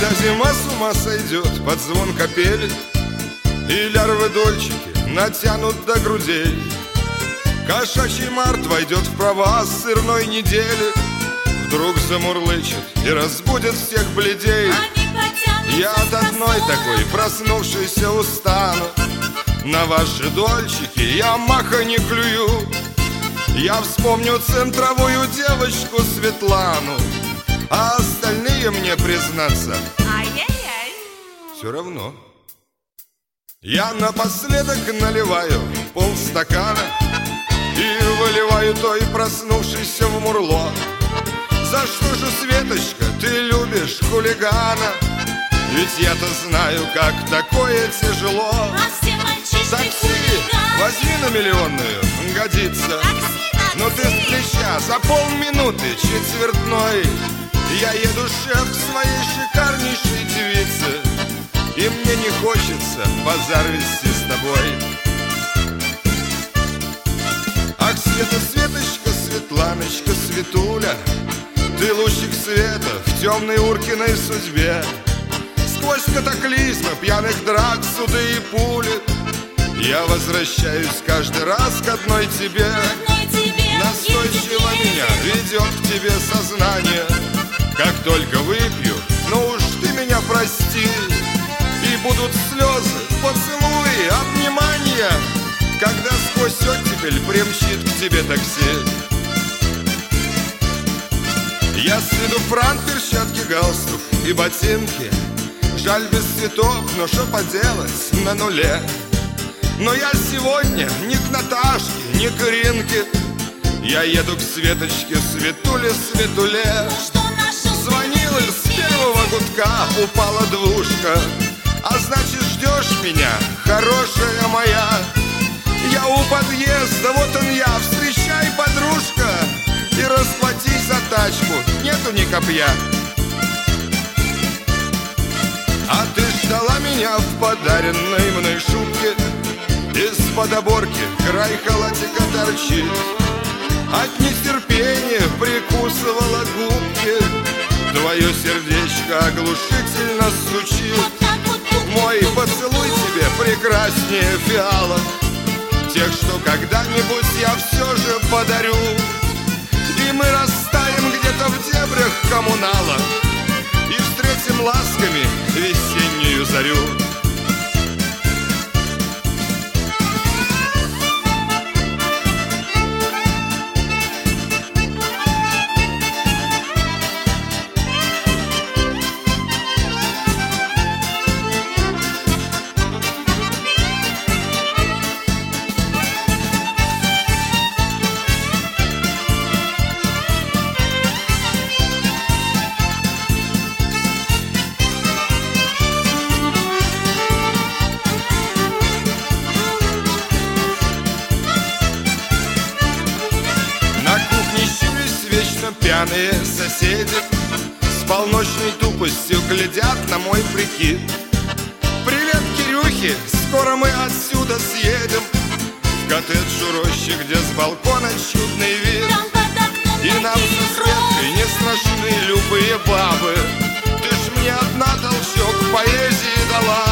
Когда зима с ума сойдет под звон капели, и лярвы-дольчики натянут до грудей, кошачий март войдет в права сырной недели, вдруг замурлычет и разбудит всех бледей. Я от одной такой проснувшейся устану, на ваши дольчики я маха не клюю. Я вспомню центровую девочку Светлану, а остальные мне, признаться, ай-яй-яй, все равно. Я напоследок наливаю полстакана и выливаю той проснувшейся в мурло. За что же, Светочка, ты любишь хулигана? Ведь я-то знаю, как такое тяжело. а все мальчишки Такси хулиганы. возьми на миллионную, годится. Такси, Но ты с плеча за полминуты четвертной. Я еду, шеф, к своей шикарнейшей девице, и мне не хочется базар вести с тобой. Ах, Света, Светочка, Светланочка, Светуля, ты лучик света в темной Уркиной судьбе. Сквозь катаклизмы, пьяных драк, суды и пули я возвращаюсь каждый раз к одной тебе. Настойчиво меня ведет к тебе сознание. Как только выпью, ну уж ты меня прости, и будут слезы, поцелуи, обнимания, когда сквозь оттепель примчит к тебе такси. Я с виду франк, перчатки, галстук и ботинки. Жаль, без цветов, но что поделать, на нуле. Но я сегодня ни к Наташке, ни к Иринке. Я еду к Светочке, Светуле, Светуле. Звонила с первого гудка, упала двушка. А значит, ждешь меня, хорошая моя. Я у подъезда, вот он я, встречай, подружка, и расплатись за тачку, нету ни копья. А ты ждала меня в подаренной мной шубке, из-под оборки край халатика торчит. От нетерпения прикусывала губки, твое сердечко оглушительно стучит. Мой поцелуй тебе прекраснее фиалок, тех, что когда-нибудь я все же подарю. И мы растаем где-то в дебрях коммунала и встретим ласками весеннюю зарю. Пьяные соседи с полночной тупостью глядят на мой прикид. Привет, Кирюхи, скоро мы отсюда съедем в коттедж у рощи, где с балкона чудный вид. И нам со Светкой не страшны любые бабы. Ты ж мне одна толчок поэзии дала.